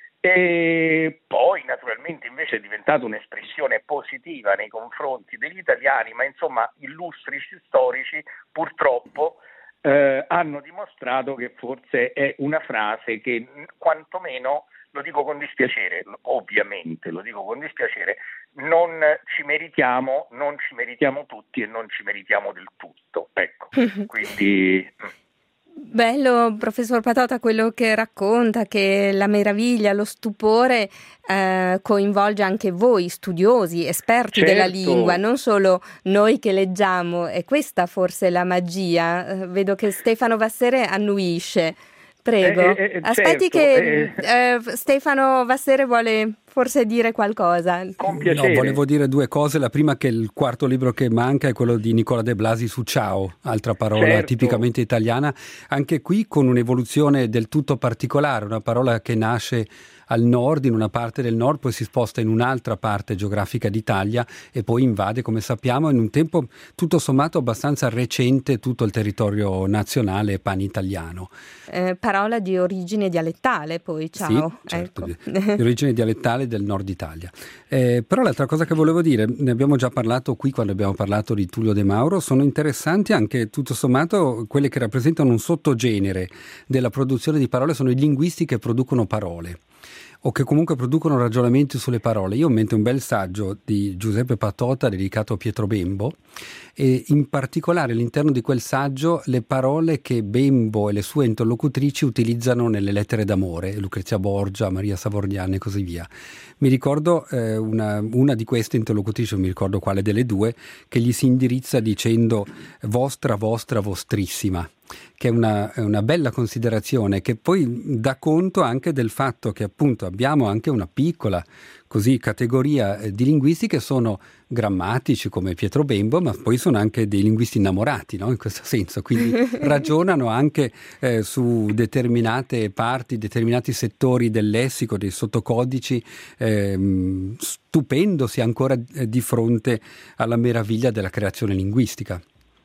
e poi naturalmente invece è diventata un'espressione positiva nei confronti degli italiani, ma insomma illustri storici purtroppo eh, hanno dimostrato che forse è una frase che quantomeno lo dico con dispiacere, ovviamente lo dico con dispiacere, non ci meritiamo, non ci meritiamo tutti e non ci meritiamo del tutto, ecco, quindi... Bello, professor Patota, quello che racconta, che la meraviglia, lo stupore eh, coinvolge anche voi, studiosi, esperti certo. della lingua, non solo noi che leggiamo, e questa forse è la magia. Eh, vedo che Stefano Vassere annuisce. Prego, Eh, eh, aspetti certo, che eh. eh, Stefano Vassere vuole forse dire qualcosa. Con piacere. No, volevo dire due cose. La prima, che il quarto libro che manca è quello di Nicola De Blasi su ciao, altra parola certo. tipicamente italiana, anche qui con un'evoluzione del tutto particolare, una parola che nasce al nord, in una parte del nord, poi si sposta in un'altra parte geografica d'Italia e poi invade, come sappiamo, in un tempo tutto sommato abbastanza recente tutto il territorio nazionale pan-italiano. Eh, parola di origine dialettale, poi, ciao. Sì, certo, ecco. di, di origine dialettale del nord Italia. Eh, però l'altra cosa che volevo dire, ne abbiamo già parlato qui quando abbiamo parlato di Tullio De Mauro, sono interessanti anche tutto sommato quelle che rappresentano un sottogenere della produzione di parole, sono i linguisti che producono parole o che comunque producono ragionamenti sulle parole. Io ho in mente un bel saggio di Giuseppe Patota dedicato a Pietro Bembo, e in particolare all'interno di quel saggio le parole che Bembo e le sue interlocutrici utilizzano nelle lettere d'amore, Lucrezia Borgia, Maria Savorgnan e così via. Mi ricordo eh, una, una di queste interlocutrici, non mi ricordo quale delle due, che gli si indirizza dicendo vostra, vostra, vostrissima, che è una, una bella considerazione, che poi dà conto anche del fatto che appunto abbiamo anche una piccola così categoria di linguisti che sono grammatici come Pietro Bembo, ma poi sono anche dei linguisti innamorati, no? In questo senso, quindi ragionano anche eh, su determinate parti, determinati settori del lessico, dei sottocodici, ehm, stupendosi ancora eh, di fronte alla meraviglia della creazione linguistica.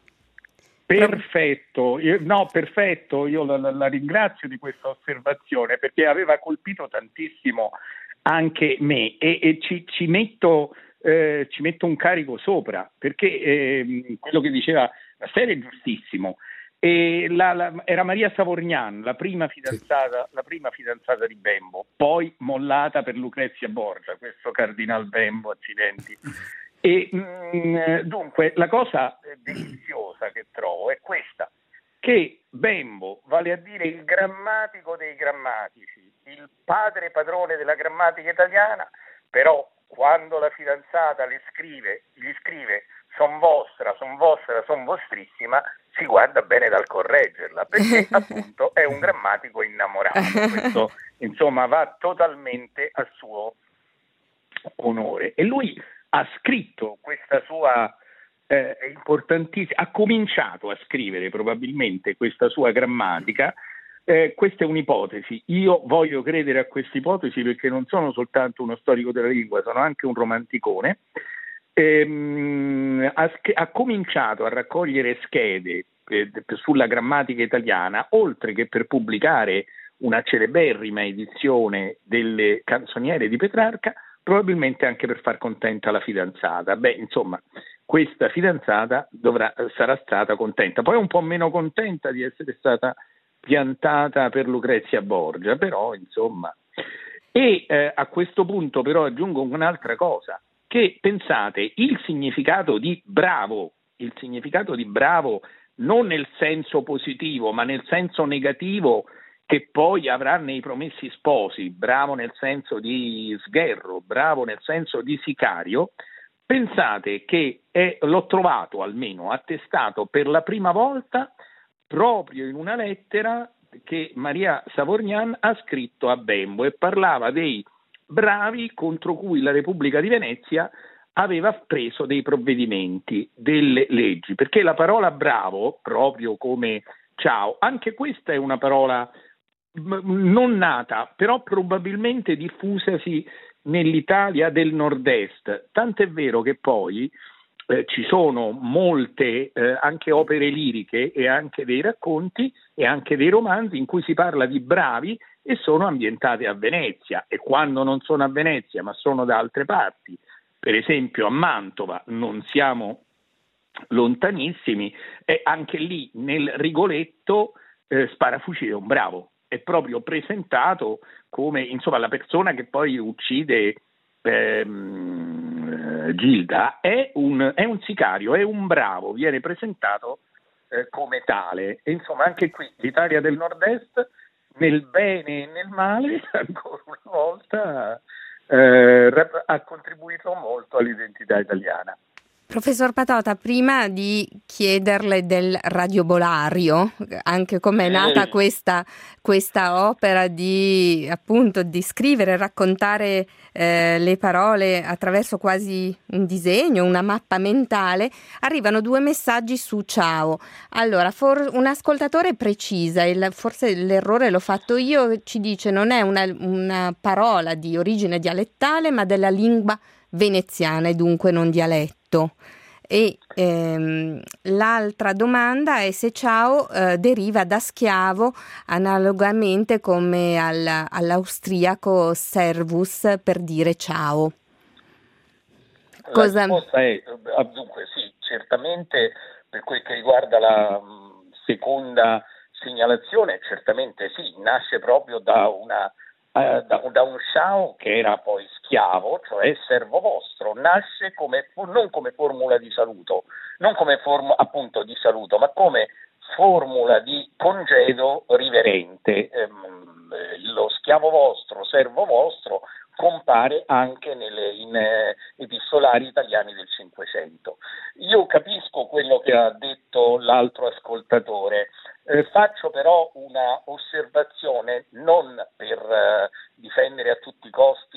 Perfetto, io, no, perfetto, io la, la, la ringrazio di questa osservazione perché aveva colpito tantissimo anche me e, e ci, ci, metto, eh, ci metto un carico sopra perché eh, quello che diceva la serie è giustissimo. E la, la, era Maria Savorgnan, la prima fidanzata, la prima fidanzata di Bembo, poi mollata per Lucrezia Borgia, questo Cardinal Bembo, accidenti. E mh, dunque la cosa deliziosa che trovo è questa, che Bembo, vale a dire il grammatico dei grammatici, il padre padrone della grammatica italiana, però quando la fidanzata le scrive, gli scrive son vostra, son vostra, son vostrissima, si guarda bene dal correggerla, perché appunto è un grammatico innamorato. Questo insomma va totalmente a suo onore. E lui ha scritto questa sua eh, importantissima, ha cominciato a scrivere probabilmente questa sua grammatica. Eh, questa è un'ipotesi, io voglio credere a questa ipotesi perché non sono soltanto uno storico della lingua, sono anche un romanticone. Ehm, ha, ha cominciato a raccogliere schede eh, sulla grammatica italiana, oltre che per pubblicare una celeberrima edizione delle canzoniere di Petrarca, probabilmente anche per far contenta la fidanzata. Beh, insomma, questa fidanzata dovrà, sarà stata contenta, poi un po' meno contenta di essere stata piantata per Lucrezia Borgia, però insomma. E eh, a questo punto però aggiungo un'altra cosa, che pensate, il significato di bravo, il significato di bravo non nel senso positivo, ma nel senso negativo che poi avrà nei Promessi Sposi, bravo nel senso di sgherro, bravo nel senso di sicario, pensate che è, l'ho trovato almeno attestato per la prima volta proprio in una lettera che Maria Savorgnan ha scritto a Bembo e parlava dei bravi contro cui la Repubblica di Venezia aveva preso dei provvedimenti, delle leggi, perché la parola bravo, proprio come ciao, anche questa è una parola non nata, però probabilmente diffusasi nell'Italia del nord-est, tant'è vero che poi eh, ci sono molte eh, anche opere liriche e anche dei racconti e anche dei romanzi in cui si parla di bravi e sono ambientate a Venezia, e quando non sono a Venezia ma sono da altre parti, per esempio a Mantova, non siamo lontanissimi, e anche lì nel Rigoletto eh, Sparafucile è un bravo, è proprio presentato come insomma la persona che poi uccide ehm, Gilda è un, è un sicario, è un bravo, viene presentato eh, come tale. E insomma anche qui l'Italia del Nord-Est, nel bene e nel male, ancora una volta eh, ha contribuito molto all'identità italiana. Professor Patota, prima di chiederle del radiobolario, anche come è nata questa, questa opera di appunto di scrivere, raccontare eh, le parole attraverso quasi un disegno, una mappa mentale, arrivano due messaggi su Ciao. Allora, for, un ascoltatore precisa, il, forse l'errore l'ho fatto io, ci dice non è una, una parola di origine dialettale ma della lingua veneziana e dunque non dialetto. E ehm, l'altra domanda è se ciao eh, deriva da schiavo analogamente come al, all'austriaco servus per dire ciao. Cosa... La risposta è dunque sì, certamente per quel che riguarda la mh, seconda segnalazione, certamente sì, nasce proprio da una Uh, da, da un ciao che era poi schiavo, cioè servo vostro, nasce come, non come formula di saluto, non come forma appunto di saluto, ma come formula di congedo riverente. Ehm, lo schiavo vostro, servo vostro, compare anche nelle in, eh, epistolari italiani del Cinquecento. Io capisco quello che ha detto l'altro ascoltatore, eh, faccio però una osservazione non per eh, difendere a tutti i costi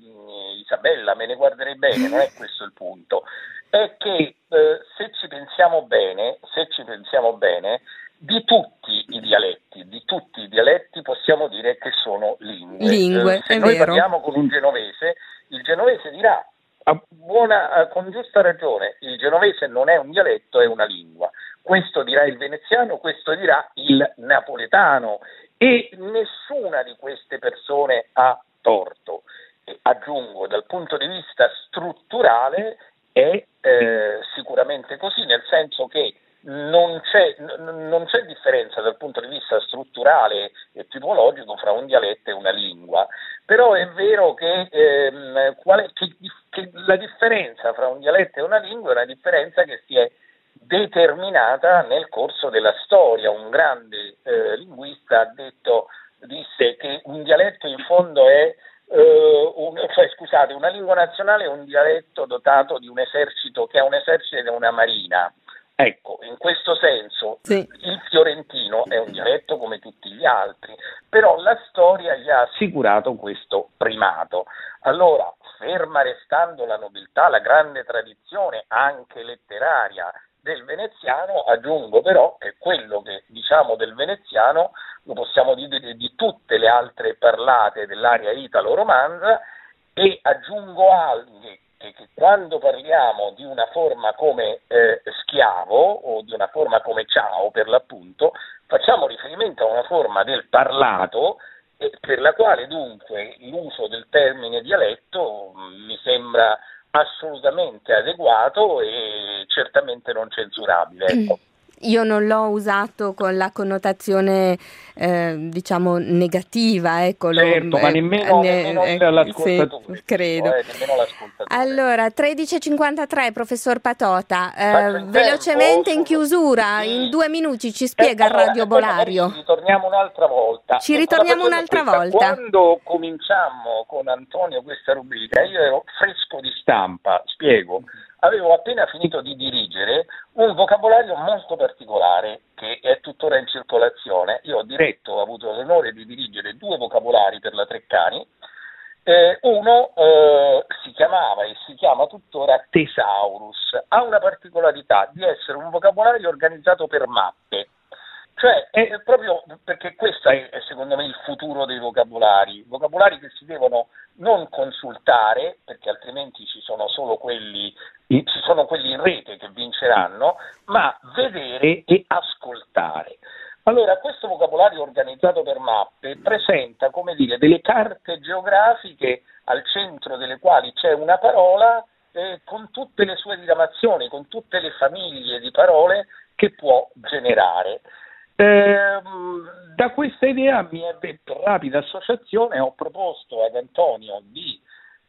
mh, Isabella, me ne guarderei bene, non è questo il punto, è che eh, se ci pensiamo bene, se ci pensiamo bene, di tutti i dialetti, di tutti i dialetti possiamo dire che sono lingue. Lingue, eh, se è noi vero. parliamo con un genovese, il genovese dirà, a buona, a, con giusta ragione, il genovese non è un dialetto, è una lingua. Questo dirà il veneziano, questo dirà il napoletano e nessuna di queste persone ha torto. E aggiungo, dal punto di vista strutturale è eh, sicuramente così, nel senso che Non c'è, non c'è differenza dal punto di vista strutturale e tipologico fra un dialetto e una lingua, però è vero che, ehm, qual è, che, che la differenza fra un dialetto e una lingua è una differenza che si è determinata nel corso della storia. Un grande eh, linguista ha detto, disse che un dialetto in fondo è Uh, un, cioè, scusate, una lingua nazionale è un dialetto dotato di un esercito che ha un esercito e una marina. Ecco, in questo senso sì. Il fiorentino è un dialetto come tutti gli altri, però la storia gli ha assicurato questo primato. Allora, ferma restando la nobiltà, la grande tradizione anche letteraria del veneziano, aggiungo però che quello che diciamo del veneziano lo possiamo dire di tutte le altre parlate dell'area italo-romanza, e aggiungo anche che, che quando parliamo di una forma come eh, schiavo o di una forma come ciao per l'appunto, facciamo riferimento a una forma del parlato eh, per la quale dunque l'uso del termine dialetto mh, mi sembra assolutamente adeguato e certamente non censurabile. Ecco. Io non l'ho usato con la connotazione eh, diciamo negativa, ecco. Certo, lo, ma nemmeno, ne, nemmeno eh, l'ascoltatore. Sì, credo. Eh, nemmeno l'ascoltatore. Allora, tredici e cinquantatré, professor Patota, eh, in velocemente tempo, in chiusura, sì. in due minuti ci spiega eh, il allora, radiobolario. Ci ritorniamo un'altra volta. Ci ritorniamo un'altra volta. Quando cominciammo con Antonio questa rubrica, io ero fresco di stampa, spiego. Avevo appena finito di dirigere un vocabolario molto particolare che è tuttora in circolazione. Io ho diretto, ho avuto l'onore di dirigere due vocabolari per la Treccani. Eh, uno eh, si chiamava e si chiama tuttora Thesaurus. Ha una particolarità di essere un vocabolario organizzato per mappe. Cioè, è proprio perché questo è, è secondo me il futuro dei vocabolari, vocabolari che si devono non consultare, perché altrimenti ci sono solo quelli, ci sono quelli in rete che vinceranno, ma vedere e ascoltare. Allora, questo vocabolario organizzato per mappe presenta, come dire, delle carte geografiche al centro delle quali c'è una parola eh, con tutte le sue diramazioni, con tutte le famiglie di parole che può generare. Ehm, da questa idea mi è per rapida associazione ho proposto ad Antonio di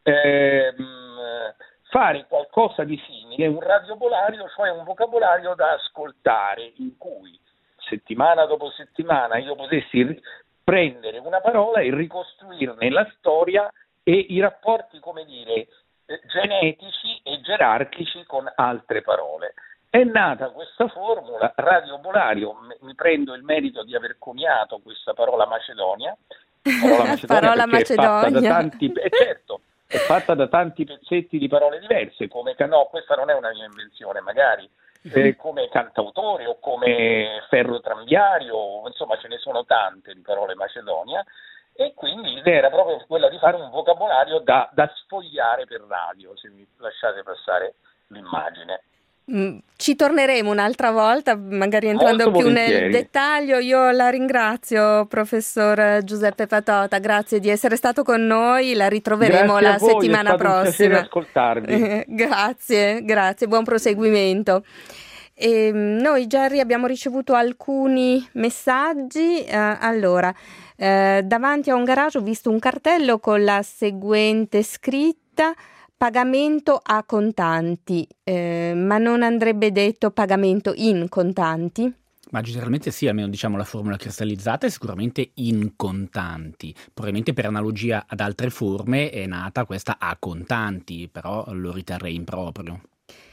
ehm, fare qualcosa di simile, un radiobolario, cioè un vocabolario da ascoltare, in cui settimana dopo settimana io potessi prendere una parola e ricostruirne la storia e i rapporti, come dire, genetici e gerarchici con altre parole. È nata questa formula, radiobolario, mi prendo il merito di aver coniato questa parola Macedonia, parola Macedonia parola perché è fatta da Macedonia. tanti, eh, certo, è fatta da tanti pezzetti di parole diverse, come no, questa non è una mia invenzione, magari eh, come cantautore o come ferro tranviario, insomma ce ne sono tante di parole Macedonia, e quindi l'idea era proprio quella di fare un vocabolario da, da sfogliare per radio, se mi lasciate passare l'immagine. Ci torneremo un'altra volta, magari entrando Molto più volentieri. nel dettaglio. Io la ringrazio, professor Giuseppe Patota, grazie di essere stato con noi, la ritroveremo Grazie la a voi, settimana è stato un piacere prossima. ascoltarvi. grazie, grazie, buon proseguimento. E noi, Gerry, abbiamo ricevuto alcuni messaggi. Eh, allora, eh, davanti a un garage ho visto un cartello con la seguente scritta: pagamento a contanti, eh, ma non andrebbe detto pagamento in contanti? Ma generalmente sì, almeno diciamo la formula cristallizzata è sicuramente in contanti. Probabilmente per analogia ad altre forme è nata questa a contanti, però lo riterrei improprio.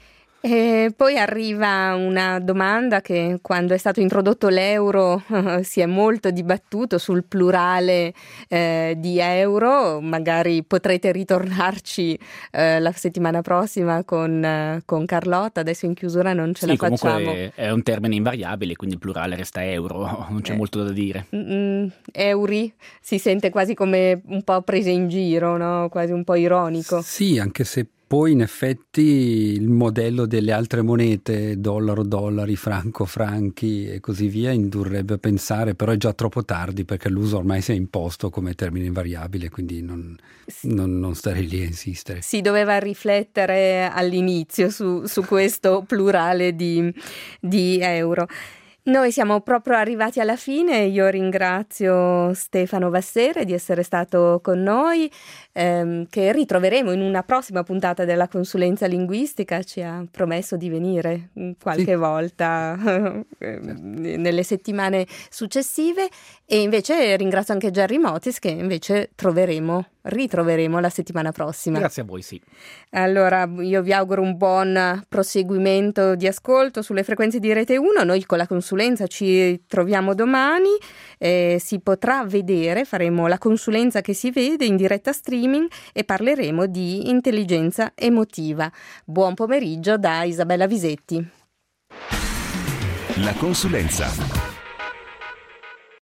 E poi arriva una domanda che quando è stato introdotto l'euro eh, si è molto dibattuto sul plurale eh, di euro, magari potrete ritornarci eh, la settimana prossima con, eh, con Carlotta, adesso in chiusura non ce sì, la facciamo. Comunque è un termine invariabile, quindi il plurale resta euro, non c'è Eh. molto da dire. Mm, euri si sente quasi come un po' presa in giro, no? Quasi un po' ironico. Sì, anche se poi in effetti il modello delle altre monete, dollaro, dollari, franco, franchi e così via, indurrebbe a pensare, però è già troppo tardi perché l'uso ormai si è imposto come termine invariabile, quindi non, non, non starei lì a insistere. Si doveva riflettere all'inizio su, su questo plurale di, di euro. Noi siamo proprio arrivati alla fine, io ringrazio Stefano Vassere di essere stato con noi, ehm, che ritroveremo in una prossima puntata della consulenza linguistica, ci ha promesso di venire qualche Sì. volta eh, nelle settimane successive, e invece ringrazio anche Gerry Motis che invece troveremo, ritroveremo la settimana prossima. Grazie a voi, sì. Allora io vi auguro un buon proseguimento di ascolto sulle frequenze di Rete uno. Noi con la consulenza ci troviamo domani, eh, si potrà vedere, faremo la consulenza che si vede in diretta streaming e parleremo di intelligenza emotiva. Buon pomeriggio da Isabella Visetti. La consulenza.